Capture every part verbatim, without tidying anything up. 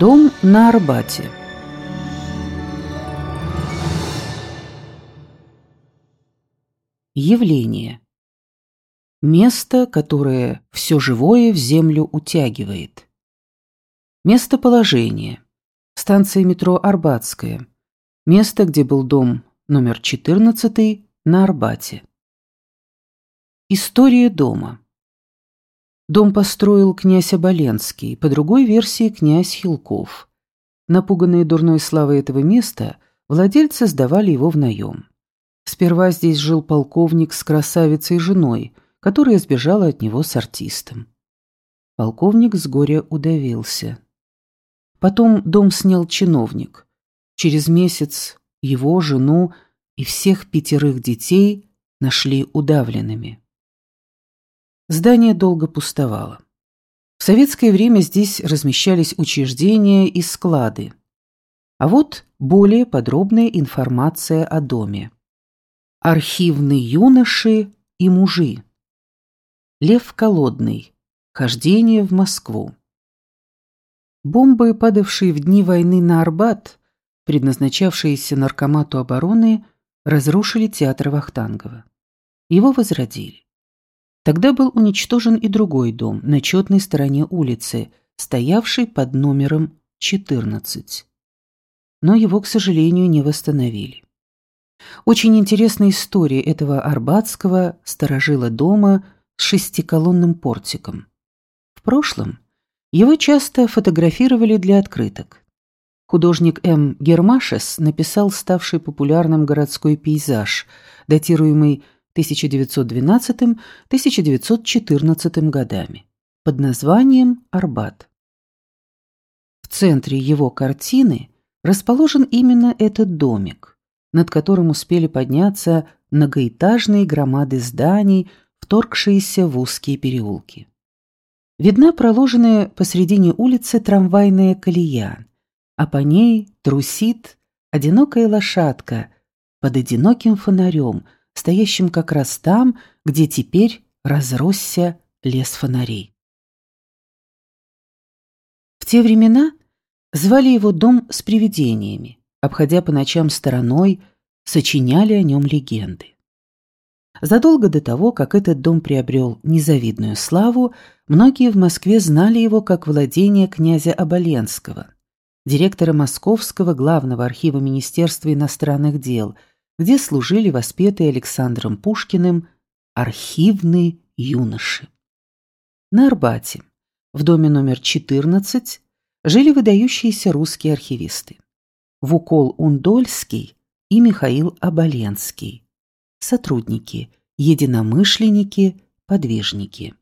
Дом на Арбате. Явление. Место, которое все живое в землю утягивает. Местоположение. Станция метро Арбатская. Место, где был дом номер четырнадцать на Арбате. История дома. Дом построил князь Оболенский, по другой версии князь Хилков. Напуганные дурной славой этого места, владельцы сдавали его в наем. Сперва здесь жил полковник с красавицей женой, которая сбежала от него с артистом. Полковник с горя удавился. Потом дом снял чиновник. Через месяц его, жену и всех пятерых детей нашли удавленными. Здание долго пустовало. В советское время здесь размещались учреждения и склады. А вот более подробная информация о доме. Архивные юноши и мужи. Лев Колодный. Хождение в Москву. Бомбы, падавшие в дни войны на Арбат, предназначавшиеся Наркомату обороны, разрушили театр Вахтангова. Его возродили. Тогда был уничтожен и другой дом на четной стороне улицы, стоявший под номером четырнадцать. Но его, к сожалению, не восстановили. Очень интересная история этого арбатского старожила дома с шестиколонным портиком. В прошлом его часто фотографировали для открыток. Художник М. Гермашес написал ставший популярным городской пейзаж, датируемый тысяча девятьсот двенадцатым — тысяча девятьсот четырнадцатым годами, под названием «Арбат». В центре его картины расположен именно этот домик, над которым успели подняться многоэтажные громады зданий, вторгшиеся в узкие переулки. Видна проложенная посредине улицы трамвайная колея, а по ней трусит одинокая лошадка под одиноким фонарем, стоящим как раз там, где теперь разросся лес фонарей. В те времена звали его «Дом с привидениями», обходя по ночам стороной, сочиняли о нем легенды. Задолго до того, как этот дом приобрел незавидную славу, многие в Москве знали его как владение князя Оболенского, директора Московского главного архива Министерства иностранных дел, где служили воспетые Александром Пушкиным архивные юноши. На Арбате, в доме номер четырнадцать, жили выдающиеся русские архивисты Вукол Ундольский и Михаил Оболенский, сотрудники, единомышленники, подвижники.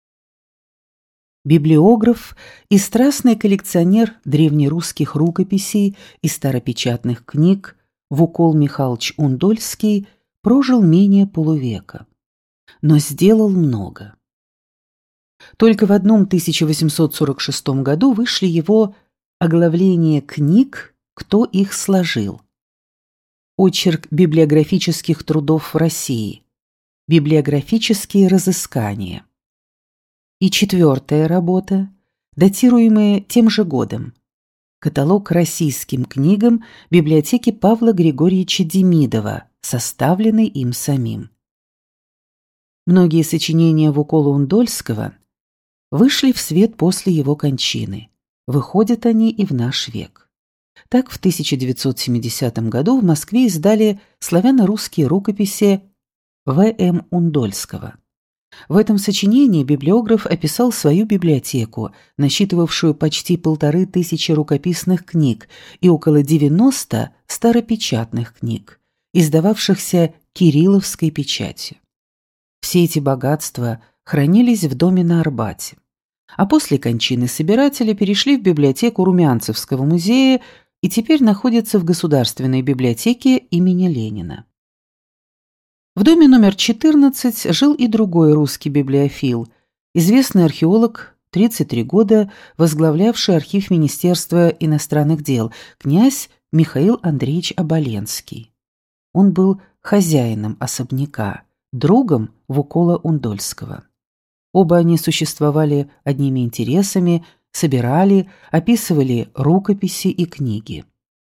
Библиограф и страстный коллекционер древнерусских рукописей и старопечатных книг Вукол Михайлович Ундольский прожил менее полувека, но сделал много. Только в одном тысяча восемьсот сорок шестом году вышли его оглавления книг «Кто их сложил?», очерк библиографических трудов в России, библиографические разыскания. И четвертая работа, датируемая тем же годом, каталог российским книгам библиотеки Павла Григорьевича Демидова, составленный им самим. Многие сочинения Вукола Ундольского вышли в свет после его кончины. Выходят они и в наш век. Так в тысяча девятьсот семидесятом году в Москве издали славяно-русские рукописи В М Ундольского. В этом сочинении библиограф описал свою библиотеку, насчитывавшую почти полторы тысячи рукописных книг и около девяноста старопечатных книг, издававшихся кирилловской печатью. Все эти богатства хранились в доме на Арбате, а после кончины собирателя перешли в библиотеку Румянцевского музея и теперь находятся в Государственной библиотеке имени Ленина. В доме номер четырнадцать жил и другой русский библиофил, известный археолог, тридцать три года возглавлявший архив Министерства иностранных дел, князь Михаил Андреевич Оболенский. Он был хозяином особняка, другом Вукола Ундольского. Оба они существовали одними интересами, собирали, описывали рукописи и книги.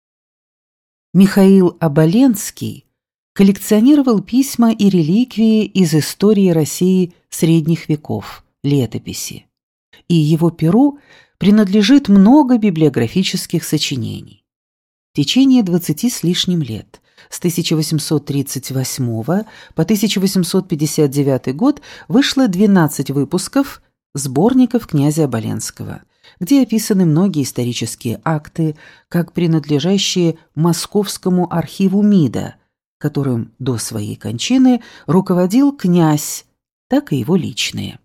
Михаил Оболенский коллекционировал письма и реликвии из истории России средних веков, летописи, и его перу принадлежит много библиографических сочинений. В течение двадцати с лишним лет, с тысяча восемьсот тридцать восьмого по тысяча восемьсот пятьдесят девятый год, вышло двенадцать выпусков сборников князя Оболенского, где описаны многие исторические акты, как принадлежащие Московскому архиву МИДа, которым до своей кончины руководил князь, так и его личные.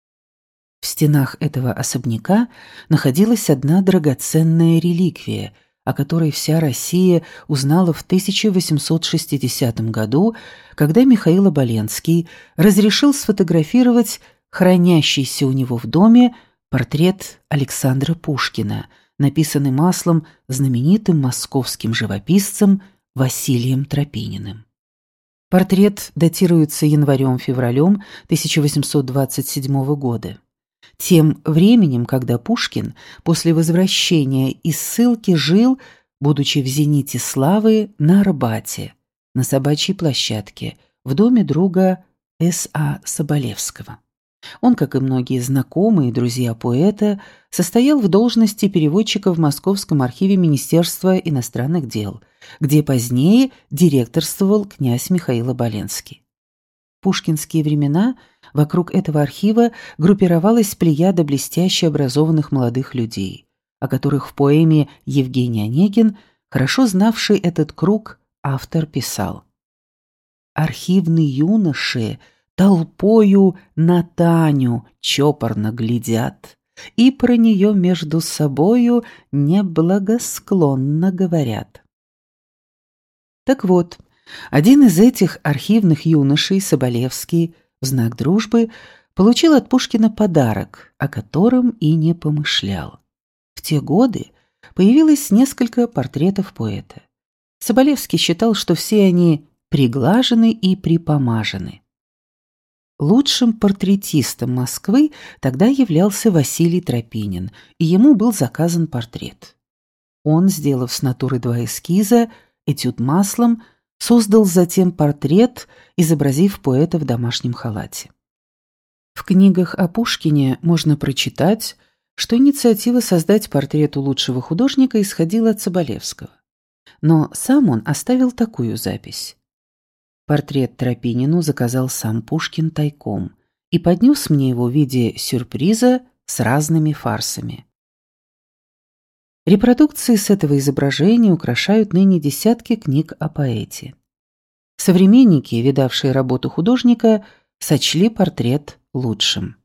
В стенах этого особняка находилась одна драгоценная реликвия, о которой вся Россия узнала в тысяча восемьсот шестидесятом году, когда Михаил Оболенский разрешил сфотографировать хранящийся у него в доме портрет Александра Пушкина, написанный маслом знаменитым московским живописцем Василием Тропининым. Портрет датируется январем-февралем тысяча восемьсот двадцать седьмого года. Тем временем, когда Пушкин после возвращения из ссылки жил, будучи в зените славы, на Арбате, на Собачьей площадке, в доме друга С А Соболевского. Он, как и многие знакомые и друзья поэта, состоял в должности переводчика в Московском архиве Министерства иностранных дел, где позднее директорствовал князь Михаил Оболенский. В пушкинские времена вокруг этого архива группировалась плеяда блестяще образованных молодых людей, о которых в поэме «Евгений Онегин», хорошо знавший этот круг, автор писал: «Архивные юноши толпою на Таню чопорно глядят и про нее между собою неблагосклонно говорят». Так вот, один из этих архивных юношей, Соболевский, в знак дружбы, получил от Пушкина подарок, о котором и не помышлял. В те годы появилось несколько портретов поэта. Соболевский считал, что все они приглажены и припомажены. Лучшим портретистом Москвы тогда являлся Василий Тропинин, и ему был заказан портрет. Он, сделав с натуры два эскиза, этюд маслом, создал затем портрет, изобразив поэта в домашнем халате. В книгах о Пушкине можно прочитать, что инициатива создать портрет у лучшего художника исходила от Соболевского. Но сам он оставил такую запись: «Портрет Тропинину заказал сам Пушкин тайком и поднес мне его в виде сюрприза с разными фарсами». Репродукции с этого изображения украшают ныне десятки книг о поэте. Современники, видавшие работу художника, сочли портрет лучшим.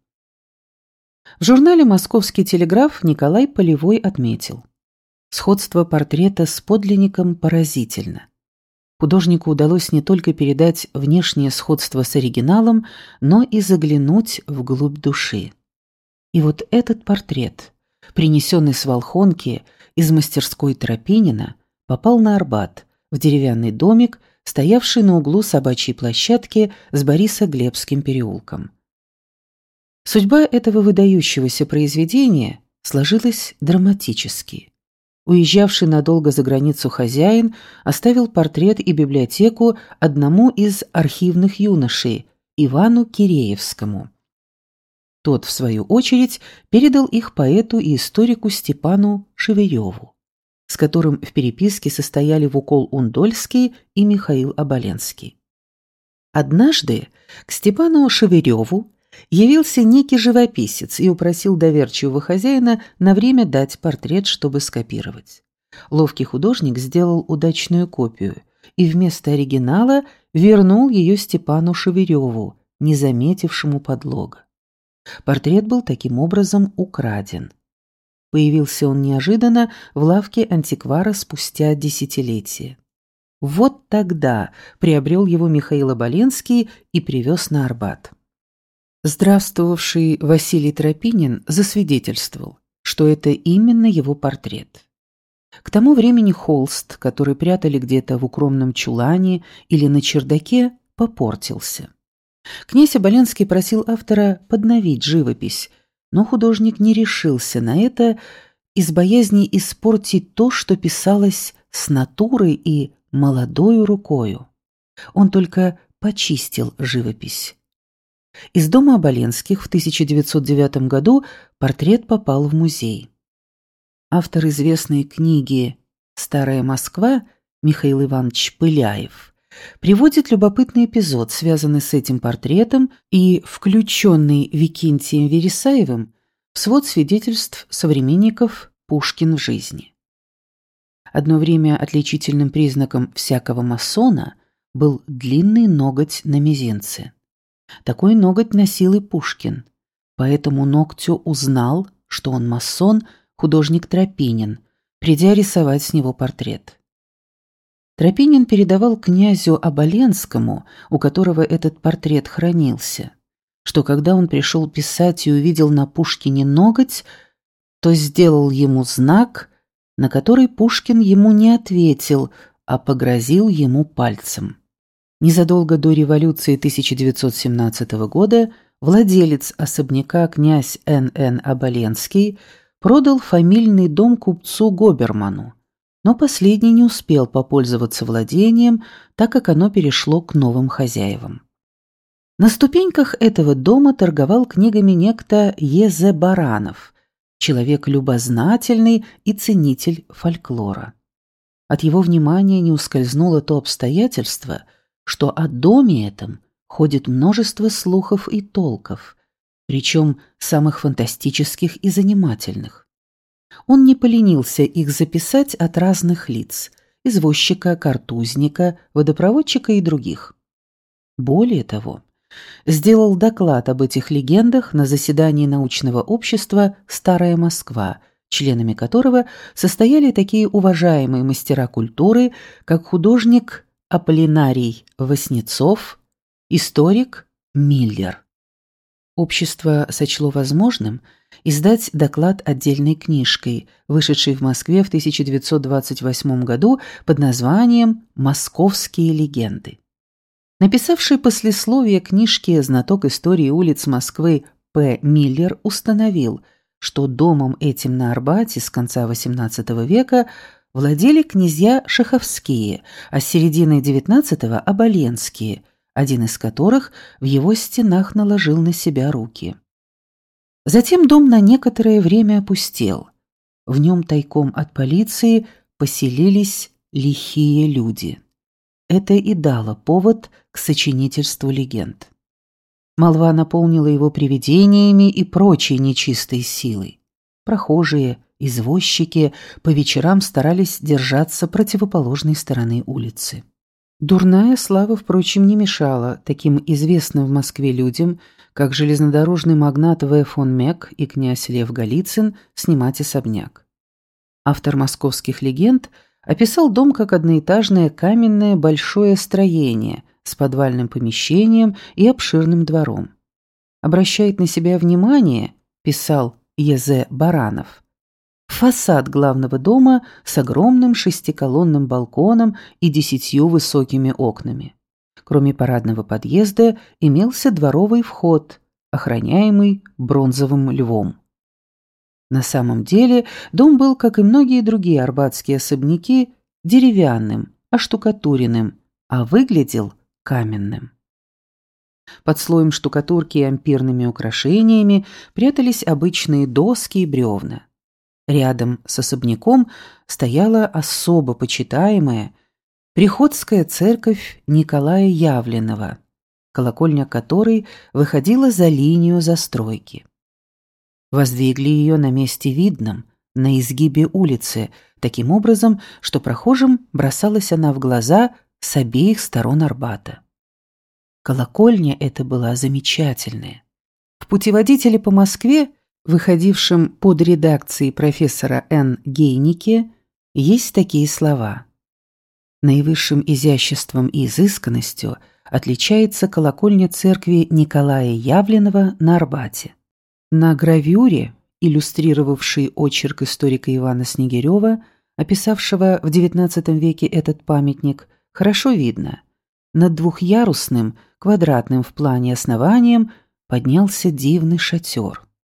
В журнале «Московский телеграф» Николай Полевой отметил: сходство портрета с подлинником поразительно. Художнику удалось не только передать внешнее сходство с оригиналом, но и заглянуть вглубь души. И вот этот портрет, принесенный с Волхонки из мастерской Тропинина, попал на Арбат, в деревянный домик, стоявший на углу Собачьей площадки с Борисоглебским переулком. Судьба этого выдающегося произведения сложилась драматически. Уезжавший надолго за границу хозяин оставил портрет и библиотеку одному из архивных юношей, Ивану Киреевскому. Тот, в свою очередь, передал их поэту и историку Степану Шевыреву, с которым в переписке состояли Вукол Ундольский и Михаил Оболенский. Однажды к Степану Шевыреву явился некий живописец и упросил доверчивого хозяина на время дать портрет, чтобы скопировать. Ловкий художник сделал удачную копию и вместо оригинала вернул ее Степану Шевыреву, не заметившему подлога. Портрет был таким образом украден. Появился он неожиданно в лавке антиквара спустя десятилетия. Вот тогда приобрел его Михаил Оболенский и привез на Арбат. Здравствовавший Василий Тропинин засвидетельствовал, что это именно его портрет. К тому времени холст, который прятали где-то в укромном чулане или на чердаке, попортился. Князь Оболенский просил автора подновить живопись, Но художник не решился на это из боязни испортить то, что писалось с натурой и молодою рукою. Он только почистил живопись. Из дома Оболенских в тысяча девятьсот девятом году портрет попал в музей. Автор известной книги «Старая Москва» Михаил Иванович Пыляев приводит любопытный эпизод, связанный с этим портретом и включенный Викентием Вересаевым в свод свидетельств современников «Пушкин в жизни». Одно время отличительным признаком всякого масона был длинный ноготь на мизинце. Такой ноготь носил и Пушкин, по этому ногтю узнал, что он масон, художник Тропинин, придя рисовать с него портрет. Тропинин передавал князю Оболенскому, у которого этот портрет хранился, что когда он пришел писать и увидел на Пушкине ноготь, то сделал ему знак, на который Пушкин ему не ответил, а погрозил ему пальцем. Незадолго до революции тысяча девятьсот семнадцатого года владелец особняка князь Н Н Оболенский продал фамильный дом купцу Гоберману, но последний не успел попользоваться владением, так как оно перешло к новым хозяевам. На ступеньках этого дома торговал книгами некто Е З Баранов, человек любознательный и ценитель фольклора. От его внимания не ускользнуло то обстоятельство, что о доме этом ходит множество слухов и толков, причем самых фантастических и занимательных. Он не поленился их записать от разных лиц – извозчика, картузника, водопроводчика и других. Более того, сделал доклад об этих легендах на заседании научного общества «Старая Москва», членами которого состояли такие уважаемые мастера культуры, как художник Аполлинарий Васнецов, историк Миллер. Общество сочло возможным издать доклад отдельной книжкой, вышедшей в Москве в тысяча девятьсот двадцать восьмом году под названием «Московские легенды». Написавший послесловие книжки знаток истории улиц Москвы П. Миллер установил, что домом этим на Арбате с конца восемнадцатого века владели князья Шаховские, а с середины девятнадцатого – Оболенские, один из которых в его стенах наложил на себя руки. Затем дом на некоторое время опустел. В нем тайком от полиции поселились лихие люди. Это и дало повод к сочинительству легенд. Молва наполнила его привидениями и прочей нечистой силой. Прохожие, извозчики по вечерам старались держаться противоположной стороны улицы. Дурная слава, впрочем, не мешала таким известным в Москве людям, как железнодорожный магнат В. фон Мек и князь Лев Голицын, снимать особняк. Автор московских легенд описал дом как одноэтажное каменное большое строение с подвальным помещением и обширным двором. Обращает на себя внимание, писал Е З Баранов, фасад главного дома с огромным шестиколонным балконом и десятью высокими окнами. Кроме парадного подъезда имелся дворовый вход, охраняемый бронзовым львом. На самом деле дом был, как и многие другие арбатские особняки, деревянным, оштукатуренным, а выглядел каменным. Под слоем штукатурки и ампирными украшениями прятались обычные доски и бревна. Рядом с особняком стояла особо почитаемая Приходская церковь Николая Явленного, колокольня которой выходила за линию застройки. Воздвигли ее на месте видном, на изгибе улицы, таким образом, что прохожим бросалась она в глаза с обеих сторон Арбата. Колокольня эта была замечательная. В путеводителе по Москве, выходившем под редакцией профессора Н. Гейнике, есть такие слова: «Наивысшим изяществом и изысканностью отличается колокольня церкви Николая Явленного на Арбате». На гравюре, иллюстрировавшей очерк историка Ивана Снегирева, описавшего в девятнадцатом веке этот памятник, хорошо видно: над двухъярусным, квадратным в плане основанием поднялся дивный шатер.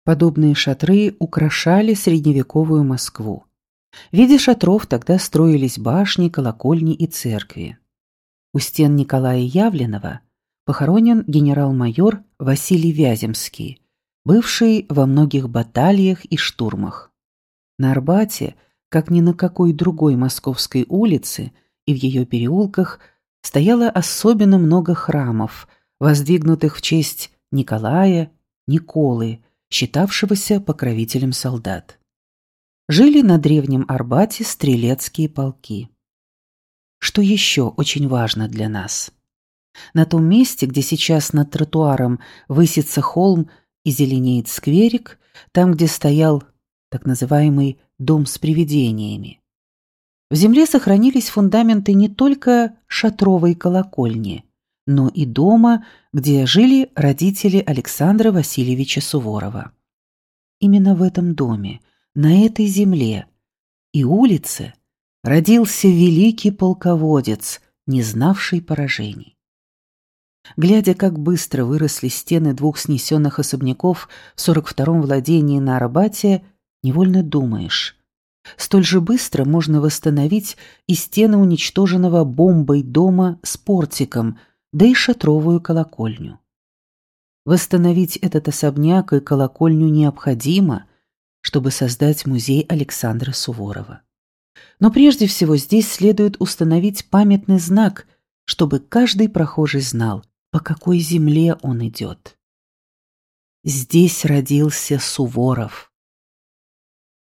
Подобные шатры украшали средневековую Москву. В виде шатров тогда строились башни, колокольни и церкви. У стен Николая Явленова похоронен генерал-майор Василий Вяземский, бывший во многих баталиях и штурмах. На Арбате, как ни на какой другой московской улице и в ее переулках, стояло особенно много храмов, воздвигнутых в честь Николая, Николы, считавшегося покровителем солдат. Жили на древнем Арбате стрелецкие полки. Что еще очень важно для нас? На том месте, где сейчас над тротуаром высится холм и зеленеет скверик, там, где стоял так называемый «дом с привидениями», в земле сохранились фундаменты не только шатровой колокольни, но и дома, где жили родители Александра Васильевича Суворова. Именно в этом доме, на этой земле и улице родился великий полководец, не знавший поражений. Глядя, как быстро выросли стены двух снесенных особняков в сорок втором владении на Арбате, невольно думаешь, столь же быстро можно восстановить и стены уничтоженного бомбой дома с портиком, да и шатровую колокольню. Восстановить этот особняк и колокольню необходимо, чтобы создать музей Александра Суворова. Но прежде всего здесь следует установить памятный знак, чтобы каждый прохожий знал, по какой земле он идет. Здесь родился Суворов.